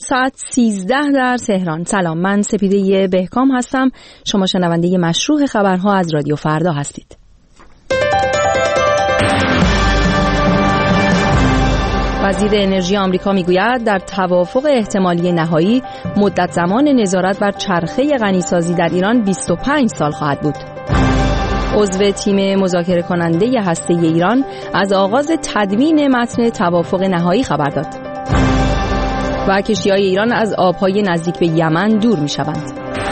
ساعت 13 در تهران. سلام، من سپیده بهکام هستم. شما شنونده مشروع خبرها از رادیو فردا هستید. وزیر انرژی آمریکا میگوید در توافق احتمالی نهایی مدت زمان نظارت بر چرخه غنیسازی در ایران 25 سال خواهد بود. عضو تیم مذاکره کننده هسته ایران از آغاز تدوین متن توافق نهایی خبر داد. و کشتی‌های ایران از آب‌های نزدیک به یمن دور می‌شوند.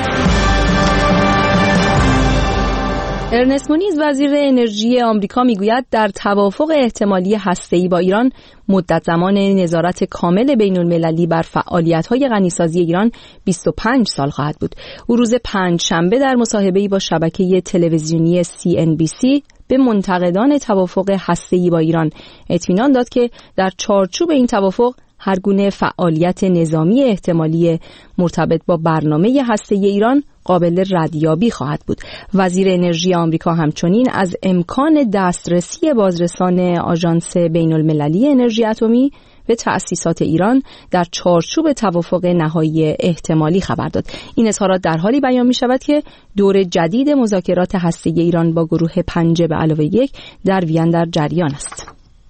ارنست مونیز وزیر انرژی آمریکا میگوید در توافق احتمالی هسته‌ای با ایران مدت زمان نظارت کامل بین‌المللی بر فعالیت‌های غنیسازی ایران 25 سال خواهد بود. او روز پنجشنبه در مصاحبه‌ای با شبکه تلویزیونی CNBC به منتقدان توافق هسته‌ای با ایران اطمینان داد که در چارچوب این توافق هر گونه فعالیت نظامی احتمالی مرتبط با برنامه هسته‌ای ایران قابل ردیابی خواهد بود. وزیر انرژی آمریکا همچنین از امکان دسترسی بازرسان آژانس بین‌المللی انرژی اتمی به تأسیسات ایران در چارچوب توافق نهایی احتمالی خبر داد. این اظهارات در حالی بیان می شود که دور جدید مذاکرات هسته‌ای ایران با گروه 5+1 در وین در جریان است.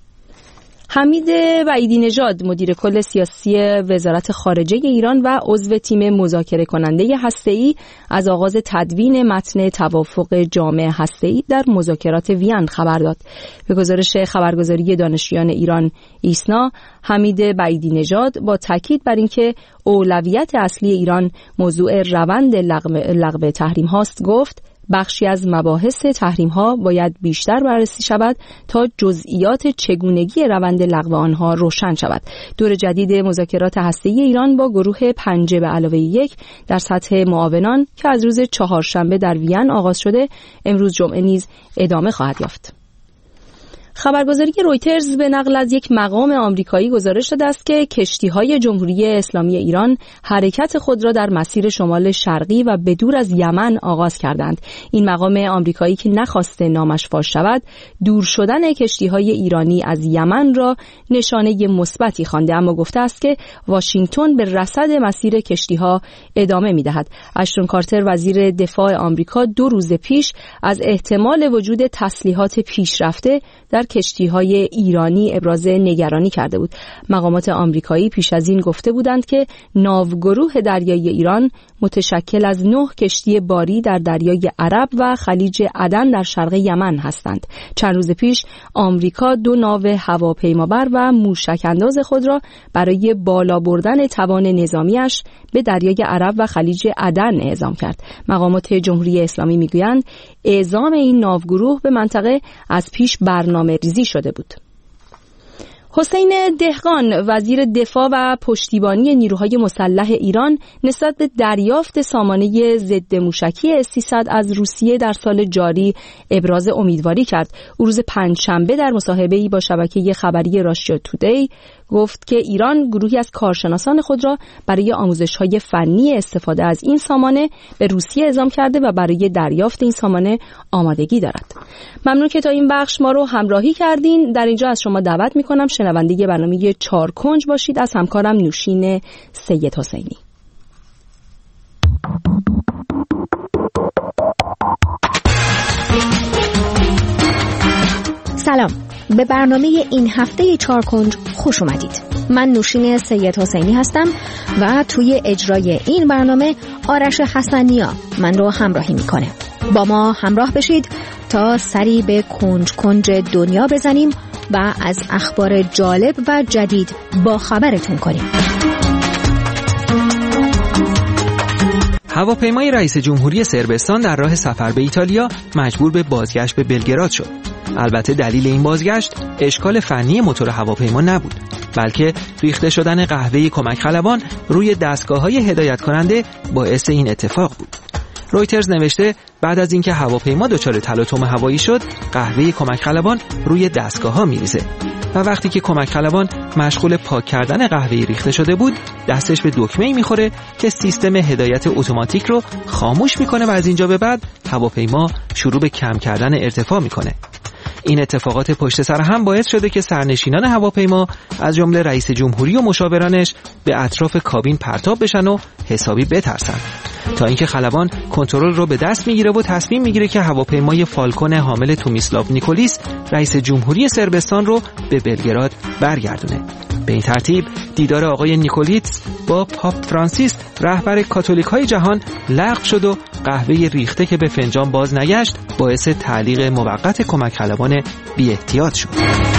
حمید وحیدی نژاد مدیر کل سیاسی وزارت خارجه ایران و عضو تیم مذاکره کننده هسته‌ای از آغاز تدوین متن توافق جامع هسته‌ای در مذاکرات وین خبر داد. به گزارش خبرگزاری دانشجویان ایران ایسنا، حمید وحیدی نژاد با تاکید بر اینکه اولویت اصلی ایران موضوع روند لغو تحریم هاست گفت بخشی از مباحث تحریم ها باید بیشتر بررسی شود تا جزئیات چگونگی روند لغو آنها روشن شود. دور جدید مذاکرات هسته‌ای ایران با گروه 5+1 در سطح معاونان که از روز چهارشنبه در وین آغاز شده امروز جمعه نیز ادامه خواهد یافت. خبرگزاری رویترز به نقل از یک مقام آمریکایی گزارش داده است که کشتی‌های جمهوری اسلامی ایران حرکت خود را در مسیر شمال شرقی و به دور از یمن آغاز کردند. این مقام آمریکایی که نخواسته نامش فاش شود، دور شدن کشتی‌های ایرانی از یمن را نشانه مثبتی خوانده، اما گفته است که واشنگتن به رصد مسیر کشتی‌ها ادامه می‌دهد. اشتون کارتر وزیر دفاع آمریکا 2 روز پیش از احتمال وجود تسلیحات پیشرفته در کشتی‌های ایرانی ابراز نگرانی کرده بود. مقامات آمریکایی پیش از این گفته بودند که ناوگروه دریایی ایران متشکل از 9 کشتی باری در دریای عرب و خلیج عدن در شرق یمن هستند. چند روز پیش آمریکا 2 ناو هواپیمابر و موشک انداز خود را برای بالا بردن توان نظامیش به دریای عرب و خلیج عدن اعزام کرد. مقامات جمهوری اسلامی میگویند اعزام این ناوگروه به منطقه از پیش برنامه‌ریزی شده بود. حسین دهقان وزیر دفاع و پشتیبانی نیروهای مسلح ایران نسبت به دریافت سامانه ضد موشکی S-300 از روسیه در سال جاری ابراز امیدواری کرد. او روز پنجشنبه در مصاحبه‌ای با شبکه خبری راشیا تودی گفت که ایران گروهی از کارشناسان خود را برای آموزش‌های فنی استفاده از این سامانه به روسیه اعزام کرده و برای دریافت این سامانه آمادگی دارد. ممنون که تا این بخش ما رو همراهی کردین. در اینجا از شما دعوت می‌کنم شنونده برنامه 4 کنج باشید از همکارم نوشین سید حسینی. سلام، به برنامه این هفته 4 کنج خوش اومدید. من نوشین سید حسینی هستم و توی اجرای این برنامه آرش حسنیا من رو همراهی میکنه. با ما همراه بشید تا سری به کنج کنج دنیا بزنیم و از اخبار جالب و جدید با خبرتون کنیم. هواپیمای رئیس جمهوری صربستان در راه سفر به ایتالیا مجبور به بازگشت به بلگراد شد. البته دلیل این بازگشت اشکال فنی موتور هواپیما نبود، بلکه ریخته شدن قهوه کمک خلبان روی دستگاه‌های هدایت کننده باعث این اتفاق بود. رویترز نوشته بعد از اینکه هواپیما دچار تلاطم هوایی شد، قهوه کمک خلبان روی دستگاه‌ها میریزه و وقتی که کمک خلبان مشغول پاک کردن قهوه ریخته شده بود، دستش به دکمه‌ای میخوره که سیستم هدایت اتوماتیک رو خاموش میکنه و از اینجا به بعد هواپیما شروع به کم کردن ارتفاع میکنه. این اتفاقات پشت سر هم باعث شده که سرنشینان هواپیما از جمله رئیس جمهوری و مشاورانش به اطراف کابین پرتاب بشن و حسابی بترسن، تا اینکه خلبان کنترل رو به دست میگیره و تصمیم میگیره که هواپیمای فالکون حامل تومیسلاو نیکولیس رئیس جمهوری صربستان رو به بلگراد برگردونه. به این ترتیب دیدار آقای نیکولیتس با پاپ فرانسیس رهبر کاتولیک‌های جهان لغو شد و قهوه ریخته که به فنجان باز نگشت باعث تعلیق موقت کمک خلبان بی احتیاط شد.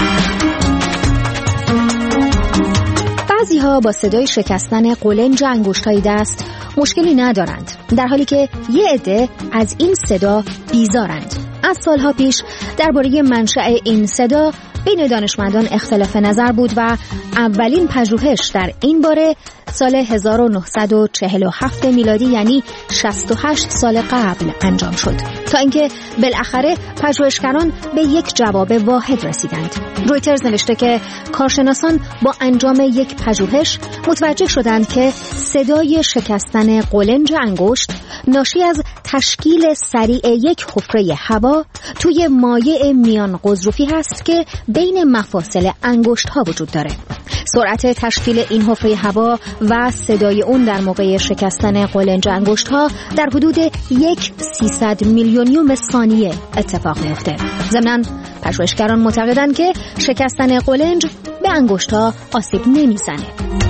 بعضی‌ها با صدای شکستن قولنج انگشت‌های دست مشکلی ندارند، در حالی که یه عده از این صدا بیزارند. از سالها پیش درباره منشأ این صدا بین دانشمندان اختلاف نظر بود و اولین پژوهش در این باره سال 1947 میلادی، یعنی 68 سال قبل انجام شد، تا اینکه بالاخره پژوهشگران به یک جواب واحد رسیدند. رویترز نوشته که کارشناسان با انجام یک پژوهش متوجه شدند که صدای شکستن قولنج انگشت ناشی از تشکیل سریع یک حفره هوا توی مایع میان غضروفی هست که بین مفاصل انگشت ها وجود داره. سرعت تشکیل این حفره هوا و صدای اون در موقع شکستن قولنج انگشت ها در حدود 1/300 میلیونیوم ثانیه اتفاق میفته. ضمناً پژوهشگران معتقدند که شکستن قولنج به انگشت ها آسیب نمیزنه.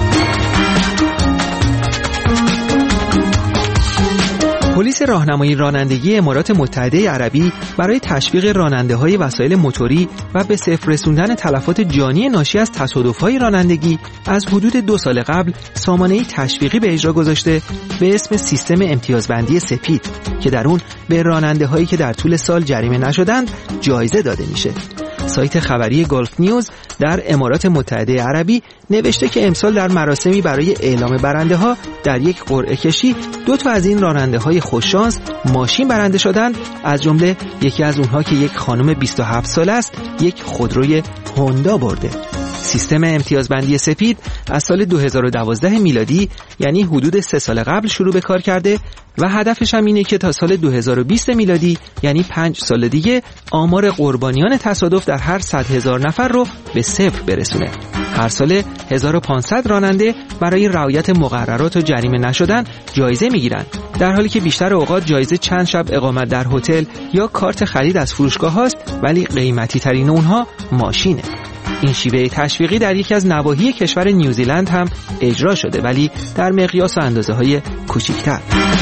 پلیس راهنمایی رانندگی امارات متحده عربی برای تشویق راننده‌های وسایل موتوری و به صفر رسوندن تلفات جانی ناشی از تصادف‌های رانندگی از حدود 2 سال قبل سامانه‌ای تشویقی به اجرا گذاشته به اسم سیستم امتیازبندی سپید که در اون به راننده‌هایی که در طول سال جریمه نشدند جایزه داده میشه. سایت خبری گلف نیوز در امارات متحده عربی نوشته که امسال در مراسمی برای اعلام برنده ها در یک قرعه کشی 2 تا از این راننده های خوششانس ماشین برنده شدند، از جمله یکی از اونها که یک خانم 27 ساله است یک خودروی هوندا برده. سیستم امتیازبندی سپید از سال 2012 میلادی، یعنی حدود 3 سال قبل شروع به کار کرده و هدفش هم اینه که تا سال 2020 میلادی، یعنی 5 سال دیگه، آمار قربانیان تصادف در هر 100,000 نفر رو به 0 برسونه. هر سال 1500 راننده برای رعایت مقررات و جریمه نشدن جایزه میگیرن، در حالی که بیشتر اوقات جایزه چند شب اقامت در هتل یا کارت خرید از فروشگاه هاست، ولی قیمتی ترین اونها ماشینه. این شیوه تشویقی در یکی از نواحی کشور نیوزیلند هم اجرا شده، ولی در مقیاس و اندازه‌های کوچکتر.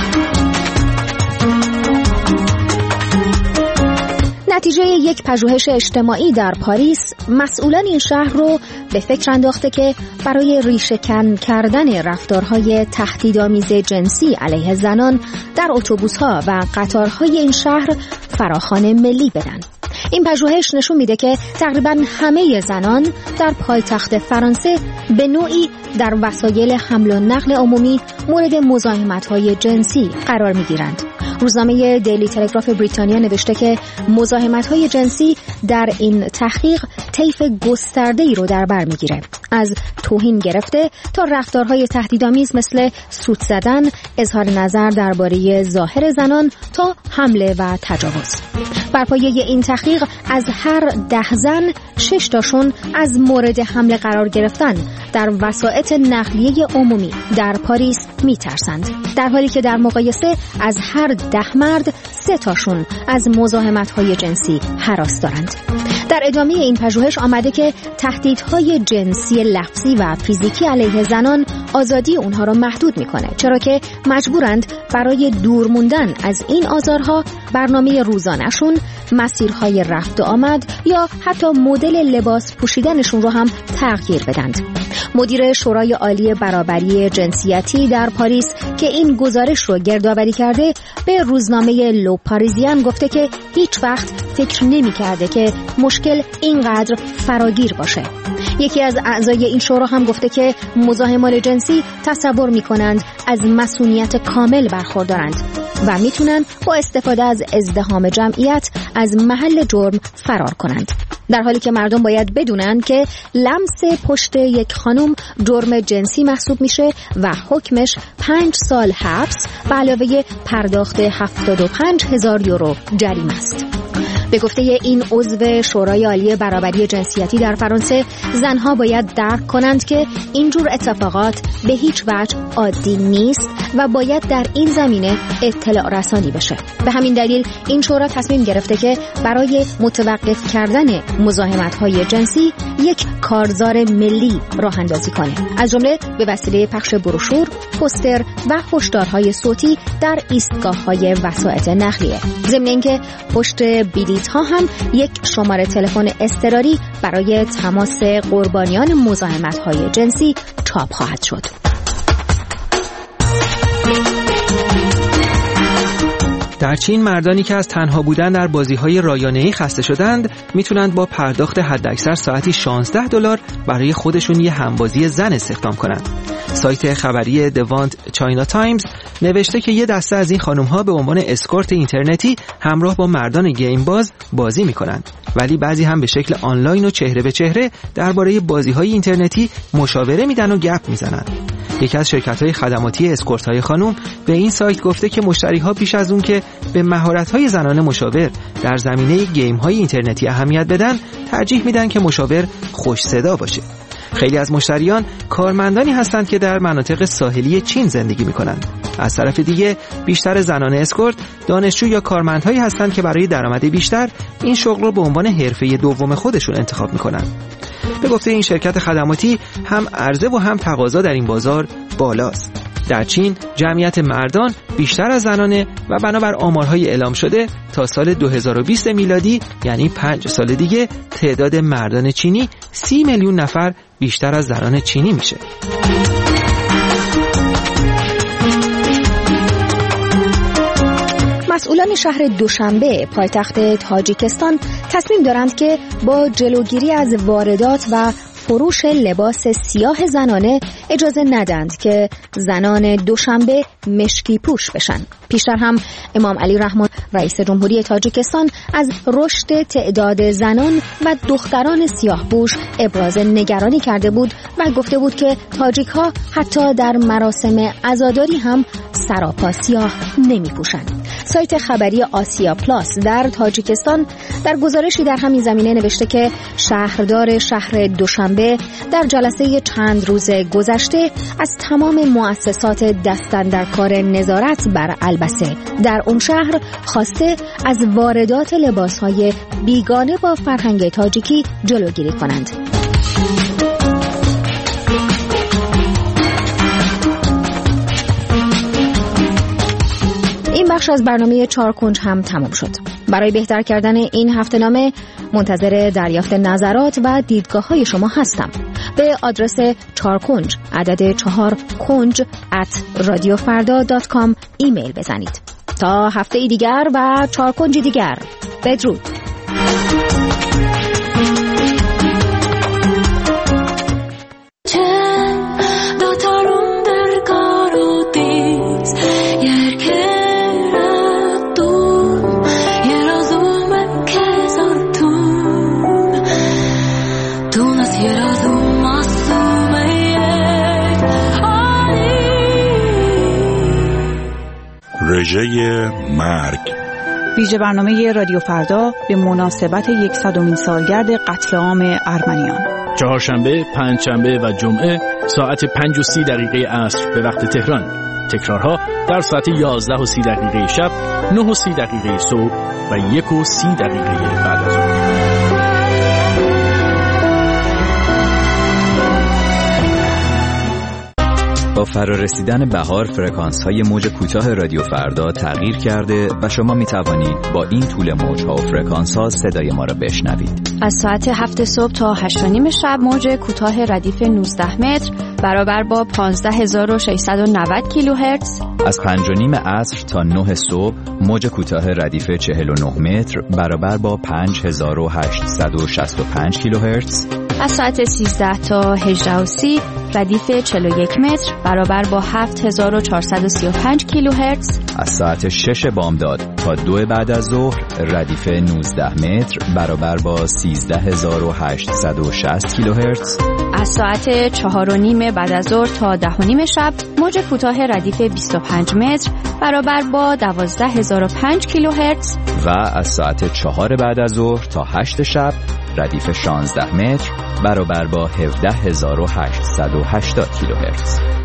نتیجه یک پژوهش اجتماعی در پاریس مسئولان این شهر رو به فکر انداخته که برای ریشه‌کن کردن رفتارهای تهدیدآمیز جنسی علیه زنان در اتوبوس‌ها و قطارهای این شهر فراخوان ملی بدن. این پژوهش نشون میده که تقریباً همه زنان در پایتخت فرانسه به نوعی در وسایل حمل و نقل عمومی مورد مزاحمت‌های جنسی قرار میگیرند. روزنامه دیلی تلگراف بریتانیا نوشته که مزاحمت‌های جنسی در این تحقیق طیف گسترده‌ای رو در بر میگیره، از توهین گرفته تا رفتارهای تهدیدآمیز مثل سوت زدن، اظهار نظر درباره ظاهر زنان تا حمله و تجاوز. بر پایه این تحقیق از هر 10 زن 6 تاشون از مورد حمله قرار گرفتن در وسایط نقلیه عمومی در پاریس میترسند، در حالی که در مقایسه از هر 10 مرد 3 تاشون از مزاحمت‌های جنسی هراس دارند. در ادامه این پژوهش آمده که تهدیدهای جنسی لفظی و فیزیکی علیه زنان آزادی اونها را محدود میکنه، چرا که مجبورند برای دور موندن از این آزارها برنامه روزانه‌شون، مسیرهای رفت و آمد یا حتی مدل لباس پوشیدنشون رو هم تغییر بدند. مدیر شورای عالی برابری جنسیتی در پاریس که این گزارش رو گردآوری کرده به روزنامه لو پاریزیان گفته که هیچ وقت فکر نمی‌کرده که مشکل اینقدر فراگیر باشه. یکی از اعضای این شورا هم گفته که مزاحمان جنسی تصور می‌کنند از مسئولیت کامل برخوردارند و میتونن با استفاده از ازدحام جمعیت از محل جرم فرار کنند، در حالی که مردم باید بدونن که لمس پشت یک خانم جرم جنسی محسوب میشه و حکمش 5 سال حبس به علاوه پرداخت 75,000 یورو جریمه است. به گفته این عضو شورای عالی برابری جنسیتی در فرانسه، زنها باید درک کنند که اینجور اتفاقات به هیچ وجه عادی نیست و باید در این زمینه اطلاع رسانی بشه. به همین دلیل این شورا تصمیم گرفته که برای متوقف کردن مزاحمت‌های جنسی یک کارزار ملی راه اندازی کنه، از جمله به وسیله پخش بروشور، پوستر و هشدارهای صوتی در ایستگاه‌های وسایط نقلیه. ضمن اینکه پشت بلیط‌ها هم یک شماره تلفن اضطراری برای تماس قربانیان مزاحمت‌های جنسی چاپ خواهد شد. در چین مردانی که از تنها بودن در بازی‌های رایانه‌ای خسته شدند میتونند با پرداخت حداکثر ساعتی $16 برای خودشون یه همبازی زن استخدام کنند. سایت خبری دوانت چاینا تایمز نوشته که یه دسته از این خانم‌ها به عنوان اسکورت اینترنتی همراه با مردان گیم باز بازی می‌کنند، ولی بعضی هم به شکل آنلاین و چهره به چهره درباره بازی‌های اینترنتی مشاوره میدن و گپ میزنند. یکی از شرکت‌های خدماتی اسکورت‌های خانم به این سایت گفته که مشتری‌ها پیش از اون که به مهارت‌های زنانه مشاور در زمینه گیم‌های اینترنتی اهمیت بدن، ترجیح میدن که مشاور خوش صدا باشه. خیلی از مشتریان کارمندانی هستند که در مناطق ساحلی چین زندگی می‌کنند. از طرف دیگه بیشتر زنان اسکورت دانشجو یا کارمندهایی هستند که برای درآمد بیشتر این شغل رو به عنوان حرفه دوم خودشون انتخاب می‌کنند. به گفته این شرکت خدماتی هم عرضه و هم تقاضا در این بازار بالاست. در چین جمعیت مردان بیشتر از زنانه و بنابر آمارهای اعلام شده تا سال 2020 میلادی، یعنی 5 سال دیگه، تعداد مردان چینی 30 میلیون نفر بیشتر از زنان چینی میشه. مسئولان شهر دوشنبه پایتخت تاجیکستان تصمیم دارند که با جلوگیری از واردات و فروش لباس سیاه زنانه اجازه ندند که زنان دوشنبه مشکی پوش بشن. پیشتر هم امام علی رحمان رئیس جمهوری تاجیکستان از رشد تعداد زنان و دختران سیاه پوش ابراز نگرانی کرده بود و گفته بود که تاجیک ها حتی در مراسم عزاداری هم سراپا سیاه نمی پوشند. سایت خبری آسیا پلاس در تاجیکستان در گزارشی در همین زمینه نوشته که شهردار شهر دوشنبه در جلسه چند روز گذشته از تمام مؤسسات دستاندرکار نظارت بر البسه در اون شهر خواسته از واردات لباس‌های بیگانه با فرهنگ تاجیکی جلوگیری کنند. این بخش از برنامه 4 کنج هم تمام شد. برای بهتر کردن این هفته‌نامه منتظر دریافت نظرات و دیدگاه‌های شما هستم. به آدرس 4 کنج عدد 4 کنج @radiofarda.com ایمیل بزنید. تا هفته دیگر و 4 کنج دیگر. بدرود. رژه مرگ، ویژه برنامه رادیو فردا به مناسبت 100مین سالگرد قتل عام ارمنیان. چهارشنبه، پنجشنبه و جمعه ساعت 5:30 عصر به وقت تهران. تکرارها در ساعت 11:30 شب، 9:30 صبح و 1:30 بعد از ظهر. با فرارسیدن بهار فرکانس‌های موج کوتاه رادیو فردا تغییر کرده و شما می‌توانید با این طول موج‌ها و فرکانس‌ها صدای ما را بشنوید. از ساعت 7 صبح تا 8:30 شب موج کوتاه ردیف 19 متر برابر با 15690 کیلوهرتز. از 5:30 عصر تا 9 صبح موج کوتاه ردیف 49 متر برابر با 5865 کیلوهرتز. از ساعت 13 تا 18:30 ردیف 41 متر برابر با 7435 کیلوهرتز. از ساعت 6 بامداد تا 2 بعد از ظهر ردیف 19 متر برابر با 13860 کیلوهرتز. از ساعت 4:30 بعد از ظهر تا 10:30 شب موج کوتاه ردیف 25 متر برابر با 12005 کیلوهرتز و از ساعت 4 بعد از ظهر تا 8 شب ردیف 16 متر برابر با 17880 کیلوهرتز.